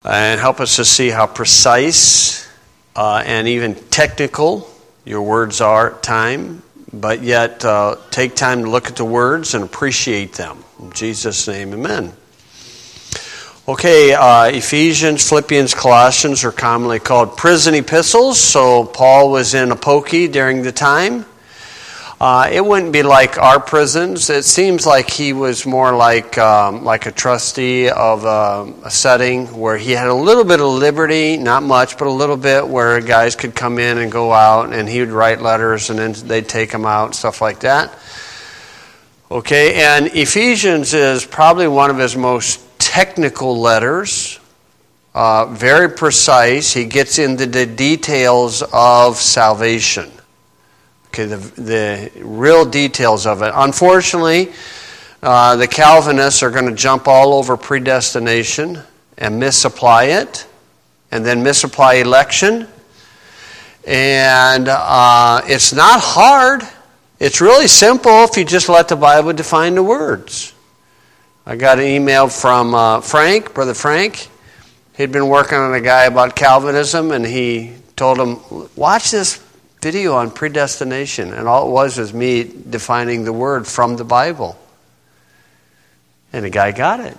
and help us to see how precise and even technical your words are at time, but yet take time to look at the words and appreciate them. In Jesus' name, amen. Okay, Ephesians, Philippians, Colossians are commonly called prison epistles, so Paul was in Apopki during the time. It wouldn't be like our prisons. It seems like he was more like a trustee of a setting where he had a little bit of liberty, not much, but a little bit, where guys could come in and go out, and he would write letters, and then they'd take them out, stuff like that. Okay, and Ephesians is probably one of his most technical letters, very precise. He gets into the details of salvation. Okay, the real details of it. Unfortunately, the Calvinists are going to jump all over predestination and misapply it, and then misapply election. And it's not hard. It's really simple if you just let the Bible define the words. I got an email from Brother Frank. He'd been working on a guy about Calvinism, and he told him, watch this video on predestination, and all it was me defining the word from the Bible. And the guy got it.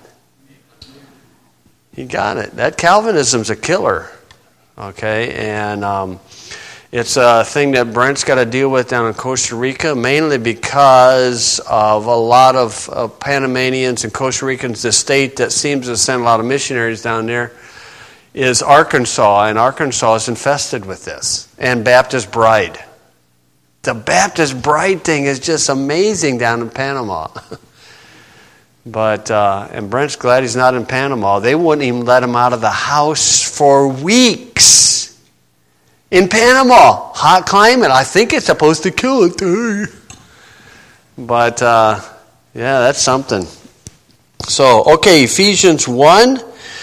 He got it. That Calvinism's a killer. Okay, and it's a thing that Brent's got to deal with down in Costa Rica, mainly because of a lot of Panamanians and Costa Ricans. The state that seems to send a lot of missionaries down there is Arkansas, and Arkansas is infested with this. And Baptist Bride. The Baptist Bride thing is just amazing down in Panama. But, and Brent's glad he's not in Panama. They wouldn't even let him out of the house for weeks. In Panama, hot climate. I think it's supposed to kill it. But, yeah, that's something. So, okay, Ephesians 1.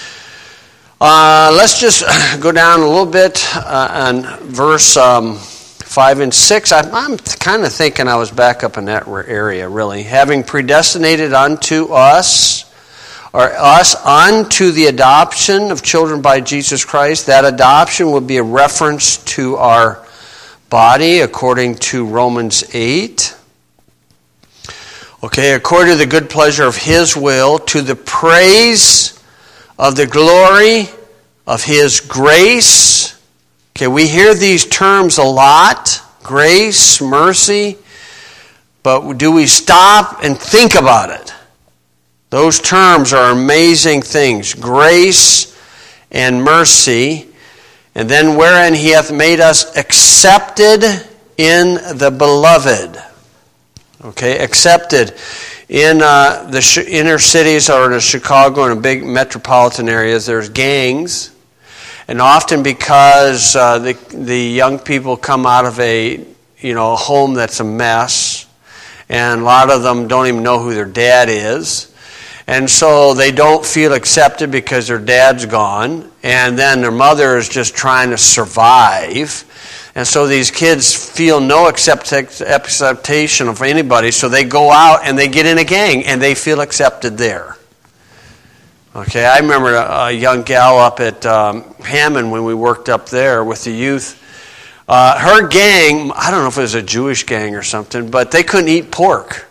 Let's just go down a little bit on verse 5 and 6. I'm kind of thinking I was back up in that area, really. Having predestinated unto us unto the adoption of children by Jesus Christ. That adoption would be a reference to our body, according to Romans 8. Okay, according to the good pleasure of His will, to the praise of the glory of His grace. Okay, we hear these terms a lot, grace, mercy, but do we stop and think about it? Those terms are amazing things, grace and mercy, and then wherein He hath made us accepted in the beloved. Okay, accepted. In the inner cities or in Chicago and the big metropolitan areas, there's gangs. And often because the young people come out of a home that's a mess, and a lot of them don't even know who their dad is. And so they don't feel accepted because their dad's gone, and then their mother is just trying to survive. And so these kids feel no acceptation of anybody, so they go out and they get in a gang, and they feel accepted there. Okay, I remember a young gal up at Hammond when we worked up there with the youth. Her gang, I don't know if it was a Jewish gang or something, but they couldn't eat pork.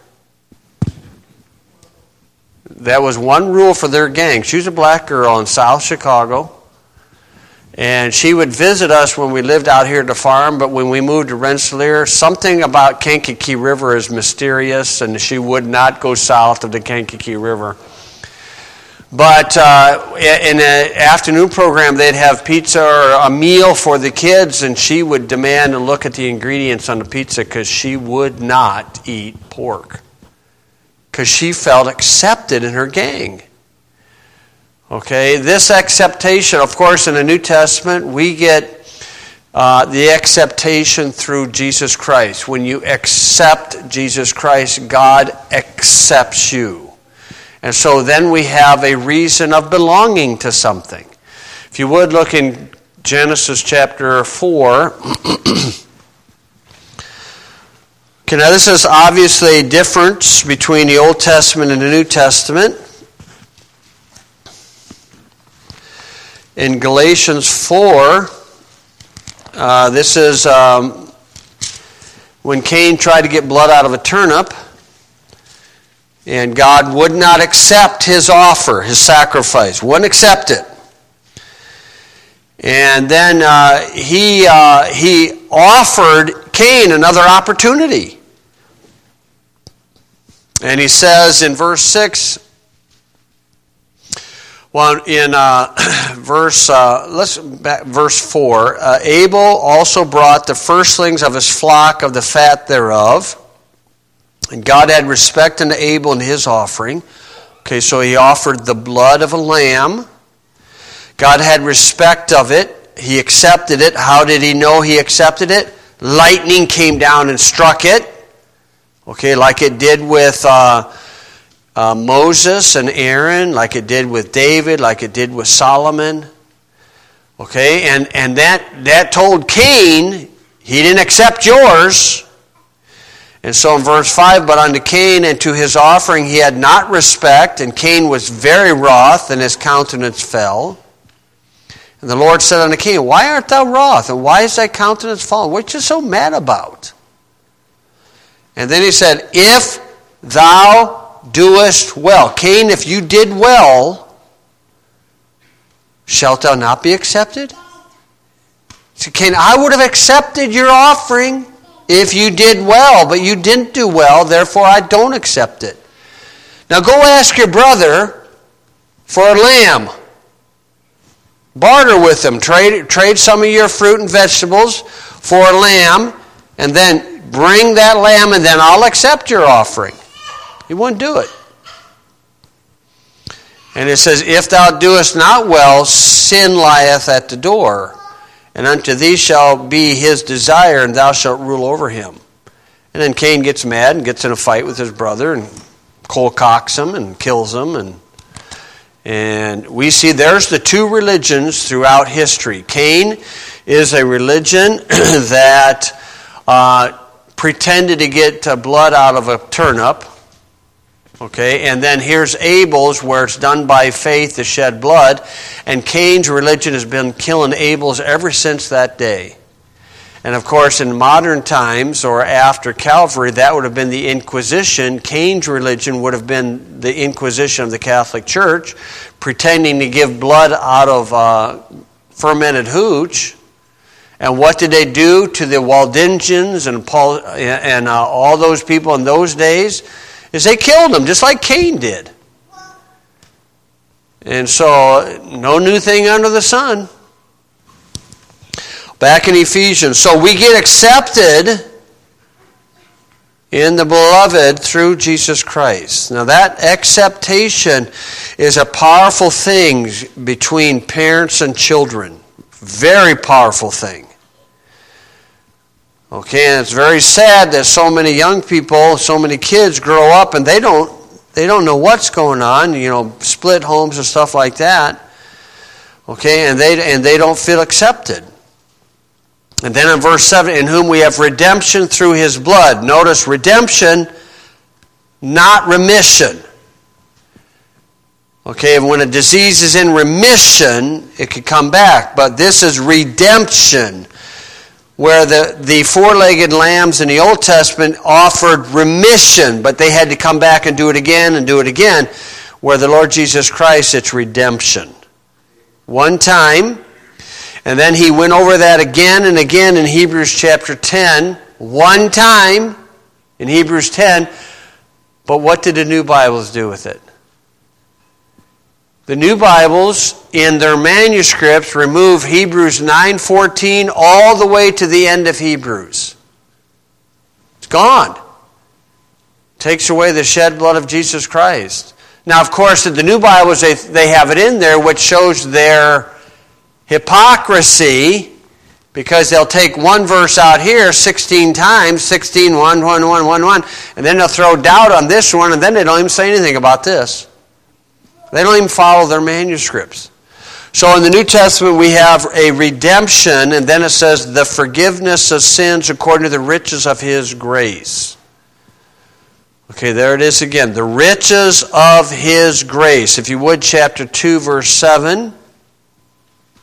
That was one rule for their gang. She was a black girl in South Chicago. And she would visit us when we lived out here at the farm, but when we moved to Rensselaer, something about Kankakee River is mysterious, and she would not go south of the Kankakee River. But in the afternoon program, they'd have pizza or a meal for the kids, and she would demand to look at the ingredients on the pizza because she would not eat pork. Because she felt accepted in her gang. Okay, this acceptation, of course, in the New Testament, we get the acceptation through Jesus Christ. When you accept Jesus Christ, God accepts you. And so then we have a reason of belonging to something. If you would look in Genesis chapter 4. Okay, now this is obviously a difference between the Old Testament and the New Testament. in Galatians 4, this is when Cain tried to get blood out of a turnip, and God would not accept his offer, his sacrifice, wouldn't accept it. And then he offered Cain another opportunity. And he says in verse 6, well, in verse 4, Abel also brought the firstlings of his flock of the fat thereof. And God had respect unto Abel and his offering. Okay, so he offered the blood of a lamb. God had respect of it. He accepted it. How did he know he accepted it? Lightning came down and struck it. Okay, like it did with Moses and Aaron, like it did with David, like it did with Solomon. Okay, and that told Cain, he didn't accept yours. And so in verse 5, but unto Cain and to his offering he had not respect, and Cain was very wroth, and his countenance fell. And the Lord said unto Cain, why art thou wroth, and why is thy countenance fallen? What are you so mad about? And then he said, if thou doest well. Cain, if you did well, shalt thou not be accepted? So Cain, I would have accepted your offering if you did well, but you didn't do well, therefore I don't accept it. Now go ask your brother for a lamb. Barter with him. Trade some of your fruit and vegetables for a lamb, and then bring that lamb, and then I'll accept your offering. He wouldn't do it. And it says, if thou doest not well, sin lieth at the door. And unto thee shall be his desire, and thou shalt rule over him. And then Cain gets mad and gets in a fight with his brother, and cocks him and kills him. And we see there's the two religions throughout history. Cain is a religion that pretended to get blood out of a turnip. Okay, and then here's Abel's, where it's done by faith to shed blood. And Cain's religion has been killing Abel's ever since that day. And of course, in modern times, or after Calvary, that would have been the Inquisition. Cain's religion would have been the Inquisition of the Catholic Church, pretending to give blood out of fermented hooch. And what did they do to the Waldensians and all those people in those days? Is they killed them, just like Cain did. And so, no new thing under the sun. Back in Ephesians. So we get accepted in the beloved through Jesus Christ. Now that acceptation is a powerful thing between parents and children. Very powerful thing. Okay, and it's very sad that so many young people, so many kids grow up and they don't know what's going on, split homes and stuff like that. Okay, and they don't feel accepted. And then in verse 7, in whom we have redemption through his blood. Notice redemption, not remission. Okay, when a disease is in remission, it could come back. But this is redemption, where the four-legged lambs in the Old Testament offered remission, but they had to come back and do it again and do it again. Where the Lord Jesus Christ, it's redemption. One time, and then he went over that again and again in Hebrews chapter 10. One time in Hebrews 10. But what did the new Bibles do with it? The new Bibles, in their manuscripts, remove Hebrews 9:14 all the way to the end of Hebrews. It's gone. Takes away the shed blood of Jesus Christ. Now, of course, in the new Bibles, they have it in there, which shows their hypocrisy, because they'll take one verse out here 16 times, 16, 1, 1, 1, 1, 1, and then they'll throw doubt on this one, and then they don't even say anything about this. They don't even follow their manuscripts. So in the New Testament we have a redemption, and then it says the forgiveness of sins according to the riches of his grace. Okay, there it is again. The riches of his grace. If you would, chapter 2, verse 7.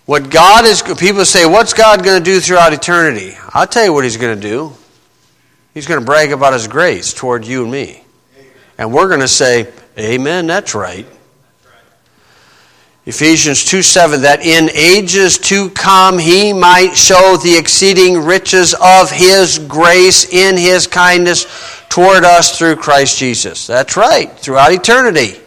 What God is, people say, what's God going to do throughout eternity? I'll tell you what He's going to do. He's going to brag about His grace toward you and me. And we're going to say, amen, that's right. Ephesians 2:7, that in ages to come He might show the exceeding riches of His grace in His kindness toward us through Christ Jesus. That's right, throughout eternity.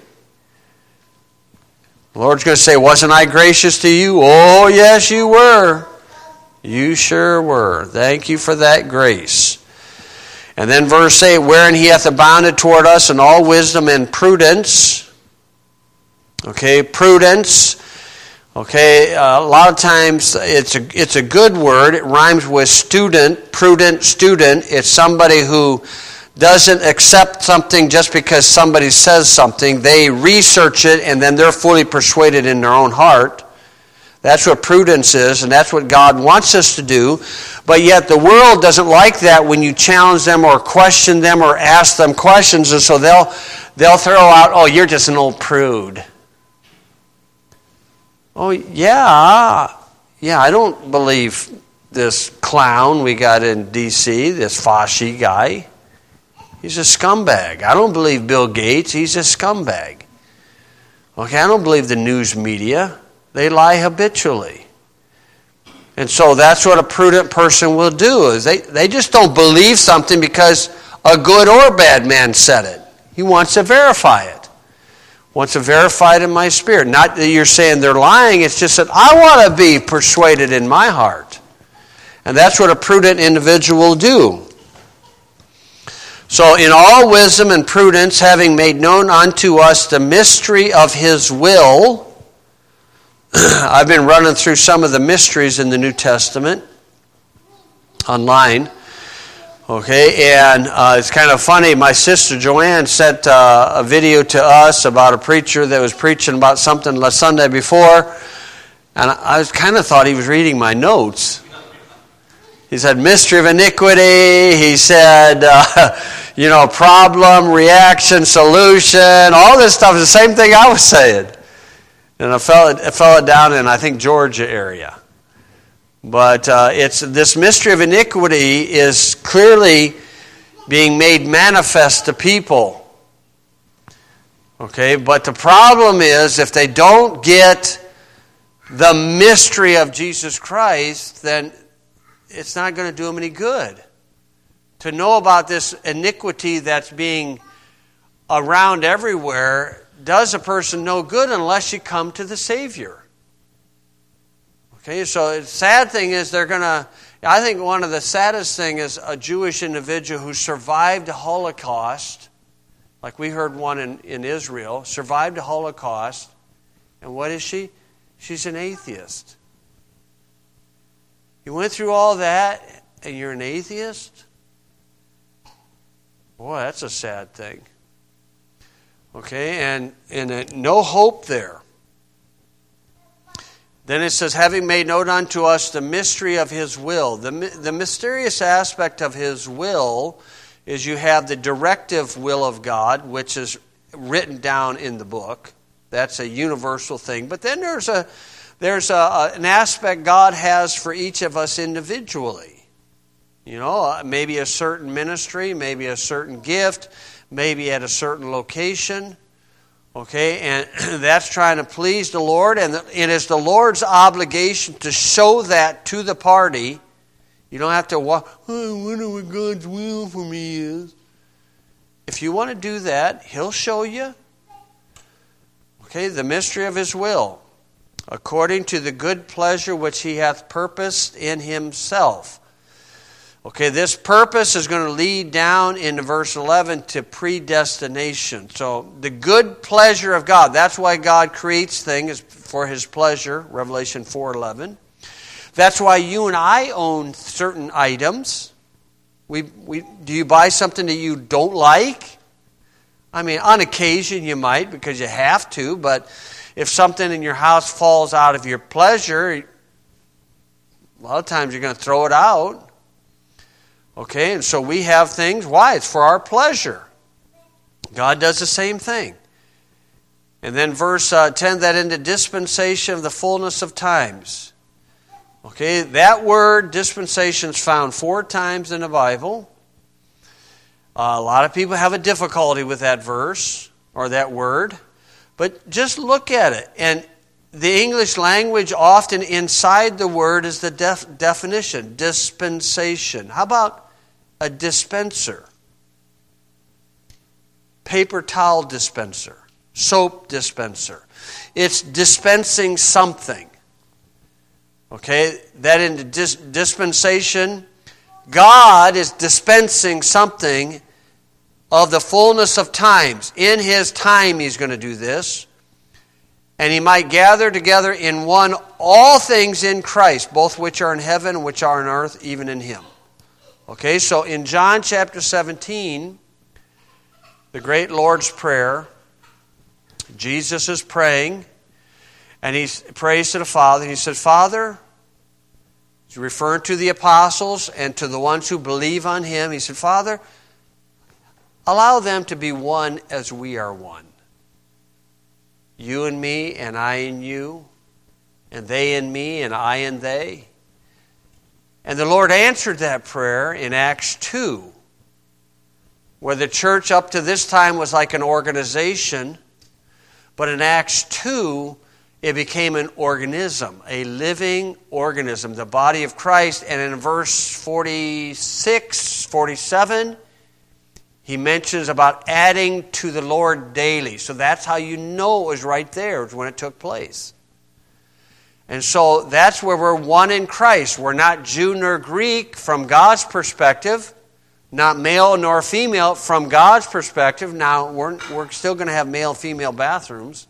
The Lord's going to say, wasn't I gracious to you? Oh, yes, you were. You sure were. Thank you for that grace. And then verse 8, wherein He hath abounded toward us in all wisdom and prudence. Okay, prudence. Okay, a lot of times it's a good word. It rhymes with student, prudent student. It's somebody who doesn't accept something just because somebody says something. They research it and then they're fully persuaded in their own heart. That's what prudence is, and that's what God wants us to do. But yet the world doesn't like that when you challenge them or question them or ask them questions, and so they'll throw out, oh, you're just an old prude. Oh, yeah, I don't believe this clown we got in D.C., this Fauci guy. He's a scumbag. I don't believe Bill Gates. He's a scumbag. Okay, I don't believe the news media. They lie habitually. And so that's what a prudent person will do, is they just don't believe something because a good or bad man said it. He wants to verify it. Wants to verify it in my spirit. Not that you're saying they're lying, it's just that I want to be persuaded in my heart. And that's what a prudent individual will do. So in all wisdom and prudence, having made known unto us the mystery of His will. I've been running through some of the mysteries in the New Testament online. Okay, and it's kind of funny. My sister Joanne sent a video to us about a preacher that was preaching about something last Sunday before, and I kind of thought he was reading my notes. He said, mystery of iniquity. He said, problem, reaction, solution. All this stuff is the same thing I was saying. And I fell it down in, I think, Georgia area. But it's this mystery of iniquity is clearly being made manifest to people. Okay, but the problem is if they don't get the mystery of Jesus Christ, then it's not going to do them any good. To know about this iniquity that's being around everywhere does a person no good unless you come to the Savior. Okay, so the sad thing is I think one of the saddest things is a Jewish individual who survived a Holocaust, like we heard one in Israel, survived a Holocaust, and what is she? She's an atheist. You went through all that, and you're an atheist? Boy, that's a sad thing. Okay, and no hope there. Then it says, having made known unto us the mystery of His will. The mysterious aspect of His will is you have the directive will of God, which is written down in the book. That's a universal thing. But then there's an aspect God has for each of us individually. Maybe a certain ministry, maybe a certain gift, maybe at a certain location. Okay, and that's trying to please the Lord, and it's the Lord's obligation to show that to the party. You don't have to I wonder what God's will for me is. If you want to do that, He'll show you. Okay, the mystery of His will, according to the good pleasure which He hath purposed in Himself. Okay, this purpose is going to lead down into verse 11 to predestination. So the good pleasure of God, that's why God creates things for His pleasure, Revelation 4:11. That's why you and I own certain items. Do you buy something that you don't like? I mean, on occasion you might because you have to, but if something in your house falls out of your pleasure, a lot of times you're going to throw it out. Okay, and so we have things. Why? It's for our pleasure. God does the same thing. And then verse 10, that in the dispensation of the fullness of times. Okay, that word dispensation is found 4 times in the Bible. A lot of people have a difficulty with that verse or that word. But just look at it. And the English language often inside the word is the definition, dispensation. How about a dispenser? Paper towel dispenser, soap dispenser. It's dispensing something. Okay, that in the dispensation, God is dispensing something of the fullness of times. In His time He's going to do this. And He might gather together in one all things in Christ, both which are in heaven and which are on earth, even in Him. Okay, so in John chapter 17, the great Lord's Prayer, Jesus is praying, and He prays to the Father. He said, Father, he's referring to the apostles and to the ones who believe on Him. He said, Father, allow them to be one as we are one. You and me, and I and you, and they and me, and I and they. And the Lord answered that prayer in Acts 2, where the church up to this time was like an organization, but in Acts 2, it became an organism, a living organism, the body of Christ. And in verse 46, 47, he mentions about adding to the Lord daily. So that's how you know it was right there when it took place. And so that's where we're one in Christ. We're not Jew nor Greek from God's perspective, not male nor female from God's perspective. Now, we're still going to have male-female bathrooms.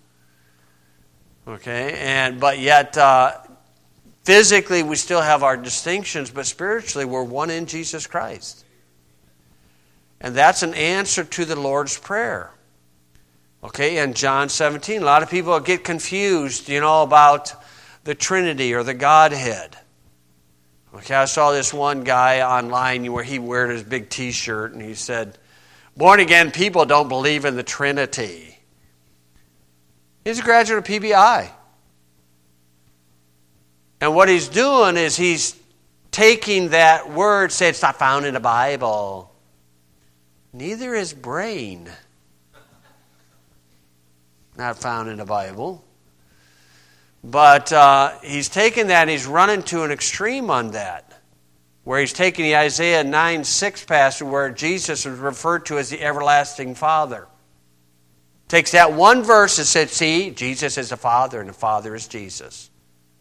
Okay, but yet physically we still have our distinctions, but spiritually we're one in Jesus Christ. And that's an answer to the Lord's Prayer. Okay, in John 17, a lot of people get confused, about the Trinity or the Godhead. Okay, I saw this one guy online where he wore his big T-shirt and he said, born again people don't believe in the Trinity. He's a graduate of PBI. And what he's doing is he's taking that word, say it's not found in the Bible. Neither is brain. Not found in the Bible. But he's taken that and he's running to an extreme on that. Where he's taking the Isaiah 9:6 passage where Jesus is referred to as the everlasting Father. Takes that one verse and said, see, Jesus is the Father and the Father is Jesus.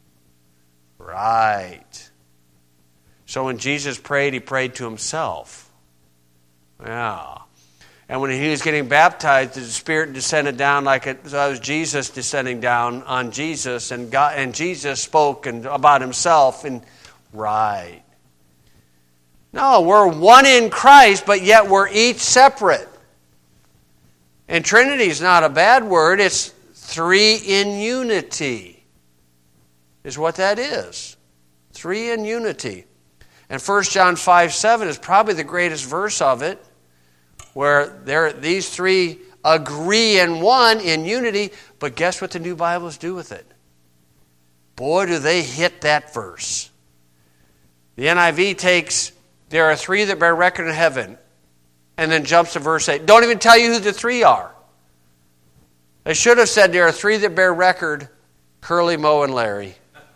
Right. So when Jesus prayed, He prayed to Himself. Yeah. And when He was getting baptized, the Spirit descended down so it was Jesus descending down on Jesus, and Jesus spoke about Himself. Right. No, we're one in Christ, but yet we're each separate. And Trinity is not a bad word. It's 3 in unity is what that is. 3 in unity. And 1 John 5:7 is probably the greatest verse of it, where these 3 agree in one in unity, but guess what the New Bibles do with it? Boy, do they hit that verse. The NIV takes, there are 3 that bear record in heaven, and then jumps to verse 8. Don't even tell you who the 3 are. They should have said there are 3 that bear record, Curly, Moe, and Larry.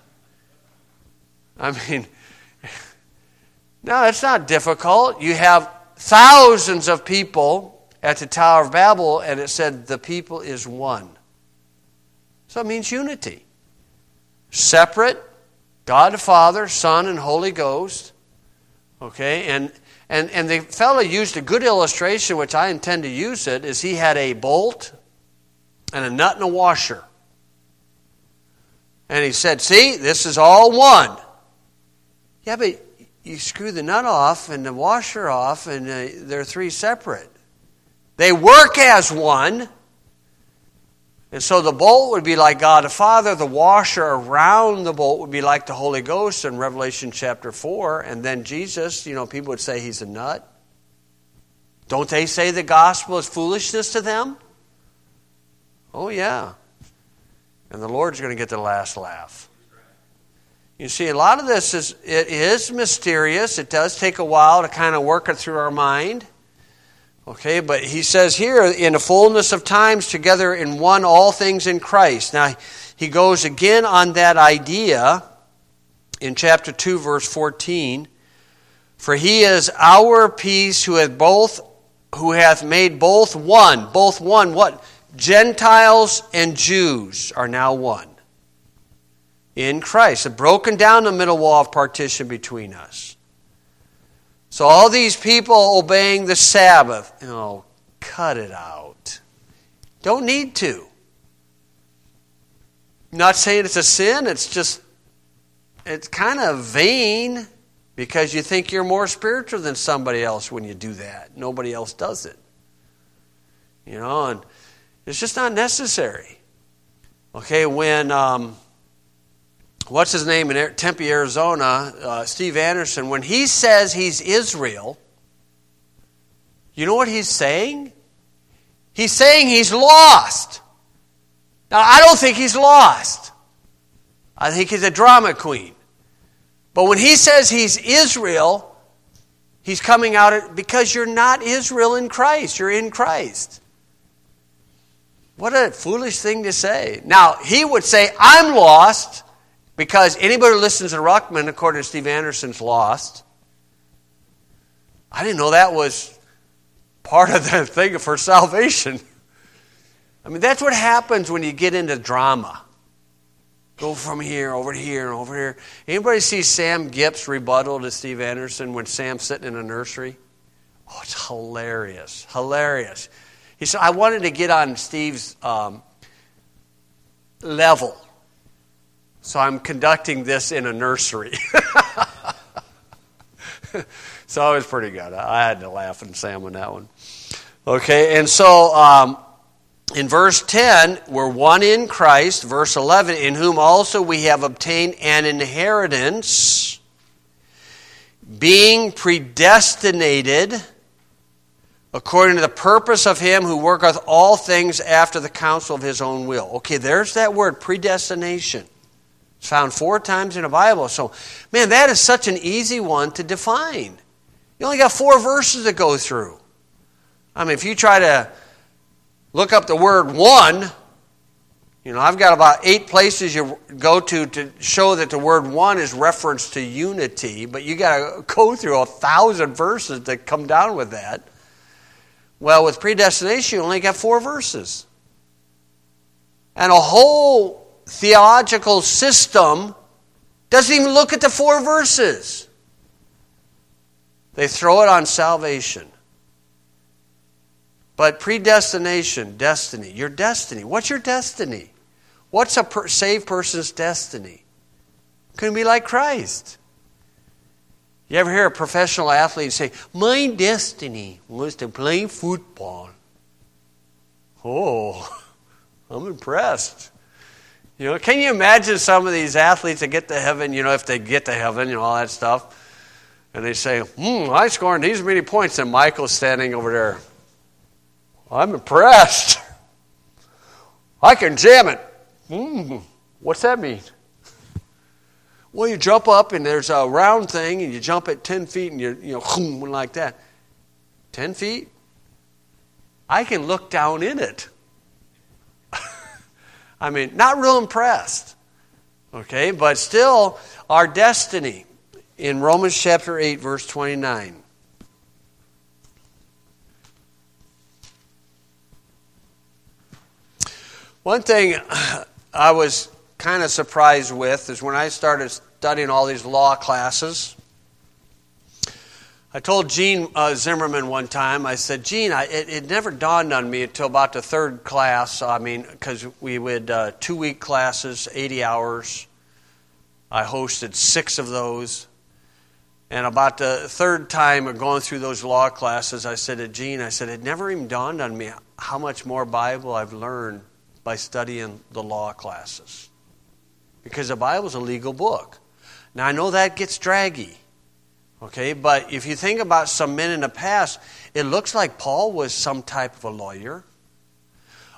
I mean, no, it's not difficult. You have thousands of people at the Tower of Babel, and it said the people is one. So it means unity. Separate, God the Father, Son, and Holy Ghost. Okay, and the fellow used a good illustration, which I intend to use it, is he had a bolt and a nut and a washer. And he said, see, this is all one. Yeah, but you screw the nut off and the washer off, and they're 3 separate. They work as one. And so the bolt would be like God the Father. The washer around the bolt would be like the Holy Ghost in Revelation chapter 4. And then Jesus, people would say He's a nut. Don't they say the gospel is foolishness to them? Oh, yeah. And the Lord's going to get the last laugh. You see, a lot of this is mysterious. It does take a while to kind of work it through our mind. Okay, but he says here, in the fullness of times, together in one, all things in Christ. Now, he goes again on that idea in chapter 2, verse 14. For he is our peace, who hath made both one. Both one, what? Gentiles and Jews are now one. In Christ. Have broken down the middle wall of partition between us. So all these people obeying the Sabbath, cut it out. Don't need to. Not saying it's a sin, it's kind of vain because you think you're more spiritual than somebody else when you do that. Nobody else does it. And it's just not necessary. Okay, when, what's his name in Tempe, Arizona, Steve Anderson, when he says he's Israel, you know what he's saying? He's saying he's lost. Now, I don't think he's lost. I think he's a drama queen. But when he says he's Israel, he's coming out because you're not Israel in Christ. You're in Christ. What a foolish thing to say. Now, he would say, I'm lost, because anybody who listens to Ruckman, according to Steve Anderson's lost. I didn't know that was part of the thing for salvation. I mean, that's what happens when you get into drama. Go from here, over to here, and over here. Anybody see Sam Gipp's rebuttal to Steve Anderson when Sam's sitting in a nursery? Oh, it's hilarious. Hilarious. He said, I wanted to get on Steve's level. So I'm conducting this in a nursery. So it was pretty good. I had to laugh at Sam on that one. Okay, and so in verse 10, we're one in Christ. Verse 11, in whom also we have obtained an inheritance, being predestinated according to the purpose of him who worketh all things after the counsel of his own will. Okay, there's that word, predestination. It's found 4 times in the Bible. So, man, that is such an easy one to define. You only got 4 verses to go through. I mean, if you try to look up the word one, I've got about 8 places you go to show that the word one is reference to unity, but you got to go through 1,000 verses to come down with that. Well, with predestination, you only got 4 verses. And a whole theological system doesn't even look at the 4 verses. They throw it on salvation. But predestination, destiny, your destiny. What's your destiny? What's a saved person's destiny? Couldn't be like Christ. You ever hear a professional athlete say, my destiny was to play football? Oh, I'm impressed. Can you imagine some of these athletes that get to heaven, if they get to heaven, all that stuff, and they say, I scored these many points, and Michael's standing over there. I'm impressed. I can jam it. What's that mean? Well, you jump up, and there's a round thing, and you jump at 10 feet, and you're like that. 10 feet? I can look down in it. I mean, not real impressed. Okay, but still, our destiny in Romans chapter 8, verse 29. One thing I was kind of surprised with is when I started studying all these law classes. I told Gene Zimmerman one time, I said, Gene, it never dawned on me until about the 3rd class, because we would 2-week classes, 80 hours. I hosted 6 of those. And about the 3rd time of going through those law classes, I said to Gene, it never even dawned on me how much more Bible I've learned by studying the law classes. Because the Bible's a legal book. Now, I know that gets draggy. Okay, but if you think about some men in the past, it looks like Paul was some type of a lawyer.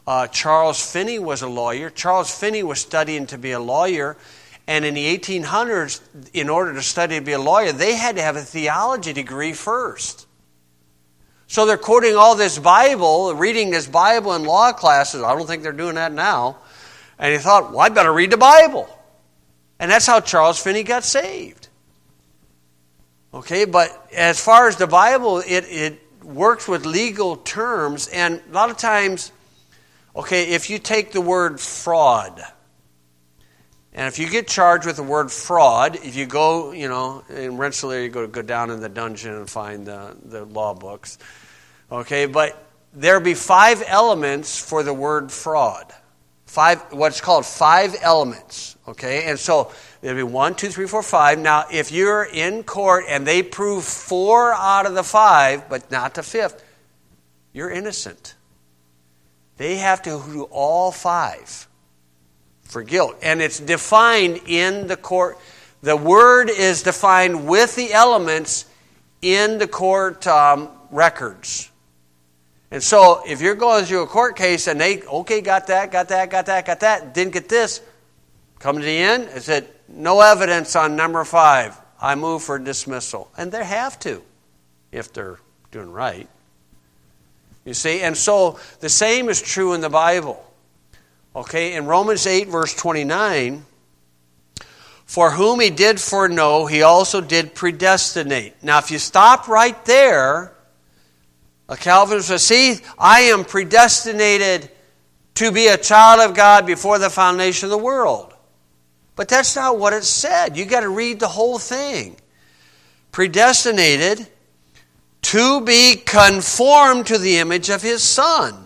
Charles Finney was a lawyer. Charles Finney was studying to be a lawyer. And in the 1800s, in order to study to be a lawyer, they had to have a theology degree first. So they're quoting all this Bible, reading this Bible in law classes. I don't think they're doing that now. And he thought, well, I better read the Bible. And that's how Charles Finney got saved. Okay, but as far as the Bible, it works with legal terms. And a lot of times, okay, if you take the word fraud, and if you get charged with the word fraud, if you go, in Rensselaer, you go down in the dungeon and find the law books. Okay, but there'll be 5 elements for the word fraud. What's called 5 elements. Okay, and so there'll be 1, 2, 3, 4, 5. Now, if you're in court and they prove 4 out of the 5, but not the 5th, you're innocent. They have to do all 5. For guilt. And it's defined in the court. The word is defined with the elements in the court records. And so if you're going through a court case and they, got that, didn't get this, come to the end, it said, no evidence on number 5. I move for dismissal. And they have to, if they're doing right. You see, and so the same is true in the Bible. Okay, in Romans 8, verse 29, for whom he did foreknow, he also did predestinate. Now, if you stop right there, a Calvinist will see, I am predestinated to be a child of God before the foundation of the world. But that's not what it said. You got to read the whole thing. Predestinated to be conformed to the image of his Son,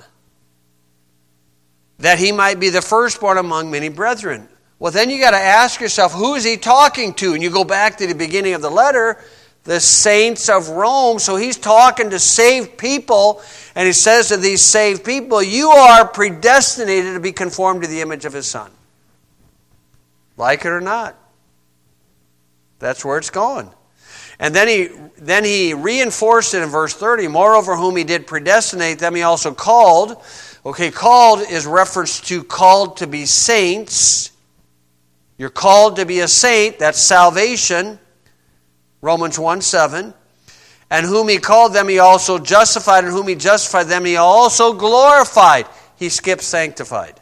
that he might be the firstborn among many brethren. Well, then you got to ask yourself, who is he talking to? And you go back to the beginning of the letter, the saints of Rome. So he's talking to saved people, and he says to these saved people, you are predestinated to be conformed to the image of his Son. Like it or not. That's where it's going. And then he reinforced it in verse 30. Moreover, whom he did predestinate, them he also called. Okay, called is reference to called to be saints. You're called to be a saint. That's salvation. Romans 1:7. And whom he called, them he also justified. And whom he justified, them he also glorified. He skipped sanctified.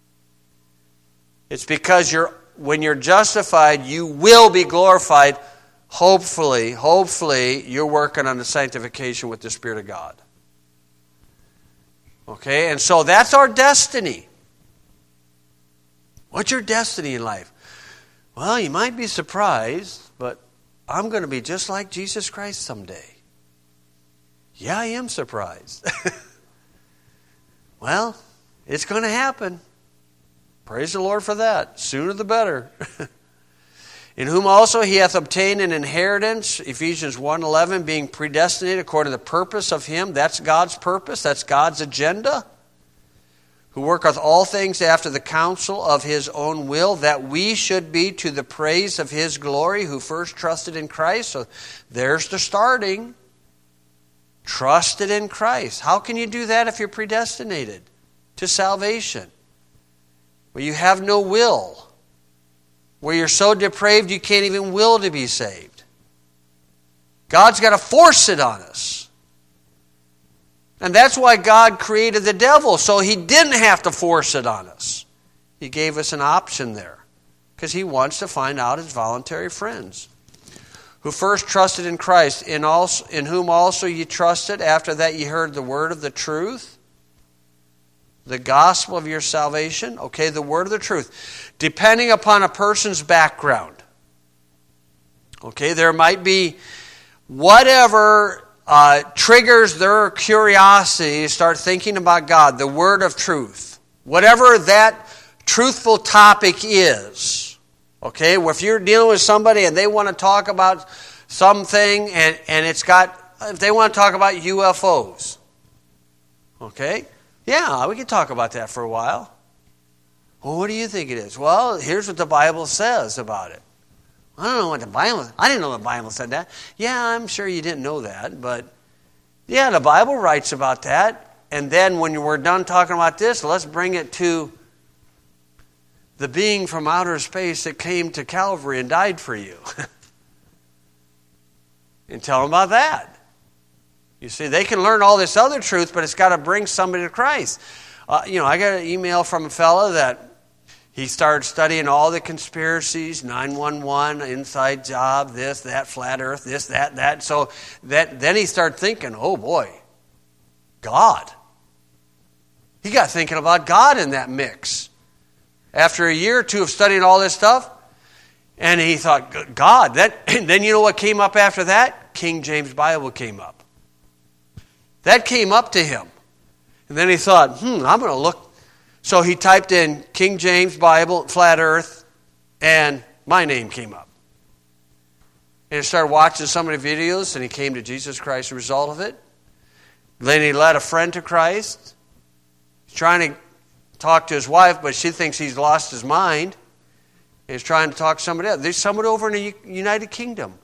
It's because when you're justified, you will be glorified. Hopefully, you're working on the sanctification with the Spirit of God. Okay, and so that's our destiny. What's your destiny in life? Well, you might be surprised, but I'm going to be just like Jesus Christ someday. Yeah, I am surprised. Well, it's going to happen. Praise the Lord for that. Sooner the better. In whom also he hath obtained an inheritance, Ephesians 1:11, being predestinated according to the purpose of him. That's God's purpose. That's God's agenda. Who worketh all things after the counsel of his own will, that we should be to the praise of his glory, who first trusted in Christ. So there's the starting. Trusted in Christ. How can you do that if you're predestinated to salvation? Well, you have no will. Where you're so depraved you can't even will to be saved. God's got to force it on us. And that's why God created the devil, so he didn't have to force it on us. He gave us an option there, because he wants to find out his voluntary friends. Who first trusted in Christ, in whom also ye trusted, after that ye heard the word of the truth, the gospel of your salvation. Okay, the word of the truth. Depending upon a person's background. Okay, there might be whatever triggers their curiosity to start thinking about God, the word of truth. Whatever that truthful topic is. Okay, well, if you're dealing with somebody and they want to talk about something and if they want to talk about UFOs. Okay? Yeah, we can talk about that for a while. Well, what do you think it is? Well, here's what the Bible says about it. I don't know what I didn't know the Bible said that. Yeah, I'm sure you didn't know that, but yeah, the Bible writes about that. And then when we're done talking about this, let's bring it to the being from outer space that came to Calvary and died for you. And tell them about that. You see, they can learn all this other truth, but it's got to bring somebody to Christ. I got an email from a fellow that he started studying all the conspiracies, 911, inside job, this, that, flat earth, this, that. So then he started thinking, oh boy, God. He got thinking about God in that mix. After a year or two of studying all this stuff, and he thought, God. And then you know what came up after that? King James Bible came up. That came up to him. And then he thought, I'm going to look. So he typed in King James Bible, flat earth, and my name came up. And he started watching some of the videos, and he came to Jesus Christ as a result of it. Then he led a friend to Christ. He's trying to talk to his wife, but she thinks he's lost his mind. And he's trying to talk to somebody else. There's somebody over in the United Kingdom.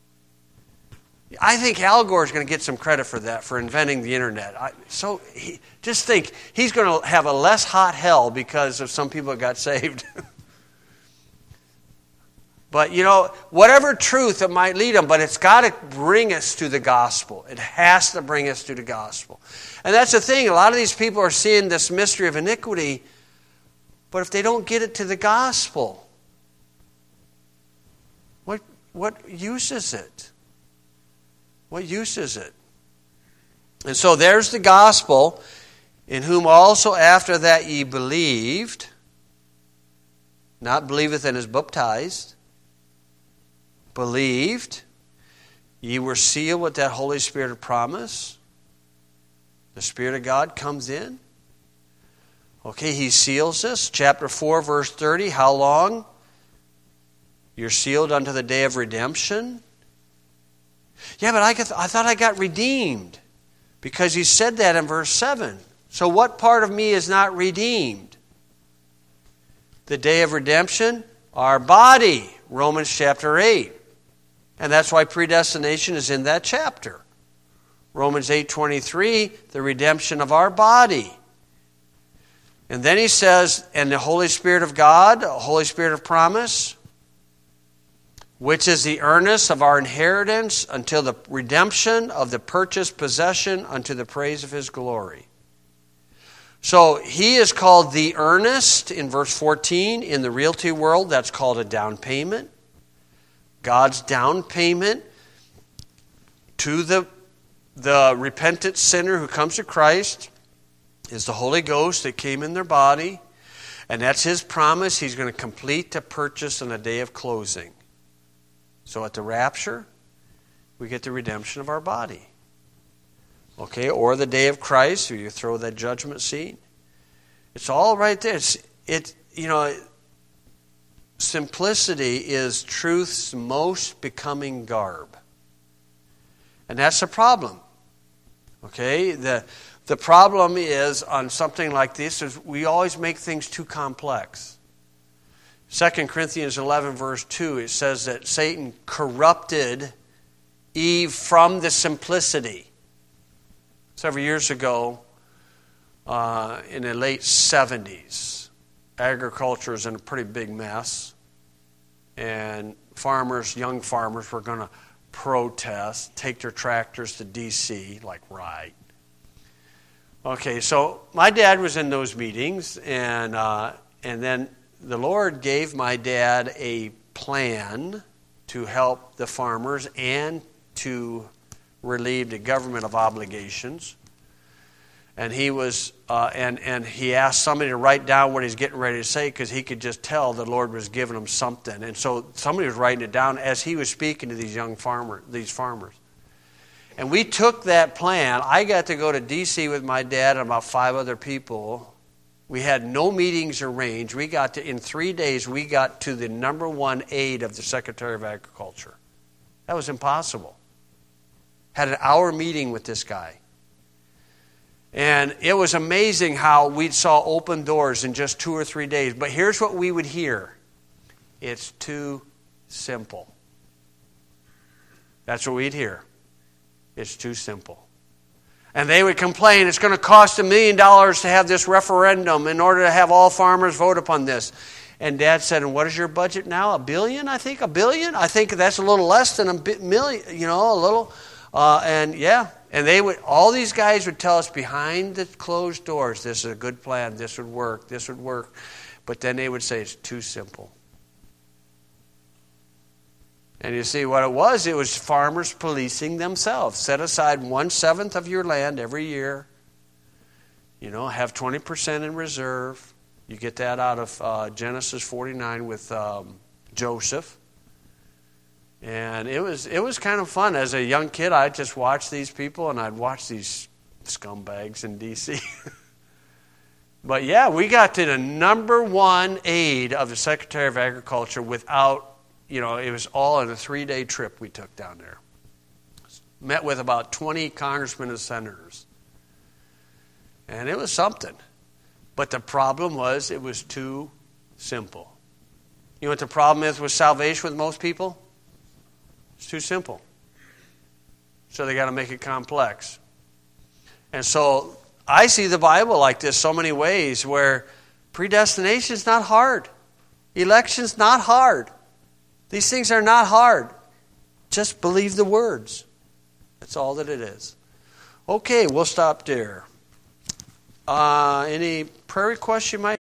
I think Al Gore is going to get some credit for that, for inventing the internet. Just think, he's going to have a less hot hell because of some people that got saved. But, whatever truth it might lead them, but it's got to bring us to the gospel. It has to bring us to the gospel. And that's the thing. A lot of these people are seeing this mystery of iniquity, but if they don't get it to the gospel, what use is it? What use is it? And so there's the gospel, in whom also after that ye believed, not believeth and is baptized, believed, ye were sealed with that Holy Spirit of promise. The Spirit of God comes in. Okay, He seals us. Chapter 4, verse 30, how long? You're sealed unto the day of redemption. Yeah, but I thought I got redeemed. Because He said that in verse 7. So what part of me is not redeemed? The day of redemption? Our body. Romans chapter 8. And that's why predestination is in that chapter. Romans 8:23, the redemption of our body. And then he says, and the Holy Spirit of God, Holy Spirit of promise, which is the earnest of our inheritance until the redemption of the purchased possession unto the praise of His glory. So He is called the earnest in verse 14. In the realty world, that's called a down payment. God's down payment to the repentant sinner who comes to Christ is the Holy Ghost that came in their body. And that's His promise. He's going to complete the purchase on the day of closing. So at the rapture, we get the redemption of our body. Okay, or the day of Christ, where you throw that judgment seat. It's all right there. Simplicity is truth's most becoming garb. And that's the problem. Okay? The problem is on something like this is we always make things too complex. 2 Corinthians 11 verse 2, it says that Satan corrupted Eve from the simplicity. Several years ago, in the late 70s, agriculture was in a pretty big mess. And young farmers were going to protest, take their tractors to D.C., like, right. Okay, so my dad was in those meetings, and then the Lord gave my dad a plan to help the farmers and to relieve the government of obligations. And he was, and he asked somebody to write down what he's getting ready to say because he could just tell the Lord was giving him something. And so somebody was writing it down as he was speaking to these farmers. And we took that plan. I got to go to D.C. with my dad and about 5 other people. We had no meetings arranged. In 3 days, we got to the number 1 aide of the Secretary of Agriculture. That was impossible. Had an hour meeting with this guy. And it was amazing how we saw open doors in just 2 or 3 days. But here's what we would hear. It's too simple. That's what we'd hear. It's too simple. And they would complain, it's going to cost $1 million to have this referendum in order to have all farmers vote upon this. And Dad said, and what is your budget now? $1 billion, I think? $1 billion? I think that's a little less than $1 million, a little. And they would, all these guys would tell us behind the closed doors, this is a good plan, this would work. But then they would say, it's too simple. And you see what it was farmers policing themselves. Set aside 1/7 of your land every year. Have 20% in reserve. You get that out of Genesis 49 with Joseph. And it was kind of fun. As a young kid, I'd just watch these people, and I'd watch these scumbags in D.C. But we got to the number one aide of the Secretary of Agriculture without, it was all in a 3-day trip we took down there. Met with about 20 congressmen and senators. And it was something. But the problem was it was too simple. You know what the problem is with salvation with most people? It's too simple. So they got to make it complex. And so I see the Bible like this so many ways where predestination is not hard. Election's not hard. These things are not hard. Just believe the words. That's all that it is. Okay, we'll stop there. Any prayer requests you might